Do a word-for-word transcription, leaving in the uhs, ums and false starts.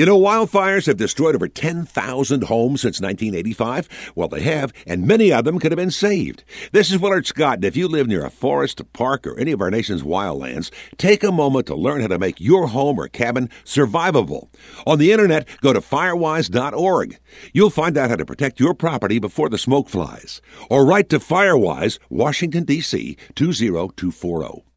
You know, wildfires have destroyed over ten thousand homes since nineteen eighty-five. Well, they have, and many of them could have been saved. This is Willard Scott, and if you live near a forest, a park, or any of our nation's wildlands, take a moment to learn how to make your home or cabin survivable. On the internet, go to firewise dot org. You'll find out how to protect your property before the smoke flies. Or write to Firewise, Washington, D C two zero two four zero.